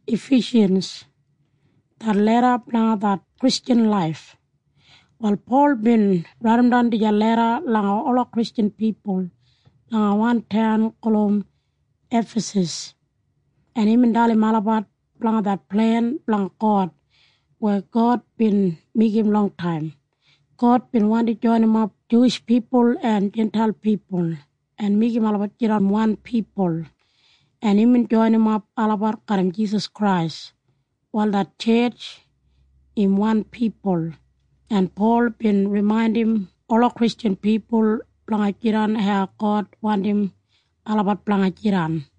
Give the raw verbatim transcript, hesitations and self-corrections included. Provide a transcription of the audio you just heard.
Ephesians, that letter lang that Christian life. While Paul been writing down the letter lang all Christian people lang one town called Ephesus, and even dali malabat lang that plan lang God, where God been making long time. God been wanting to join him up Jewish people and Gentile people, and make him alabat jiran one people, and even join him up alabat karam Jesus Christ. While that church in one people, and Paul been reminding all Christian people plangajiran how God want him alabat plangajiran.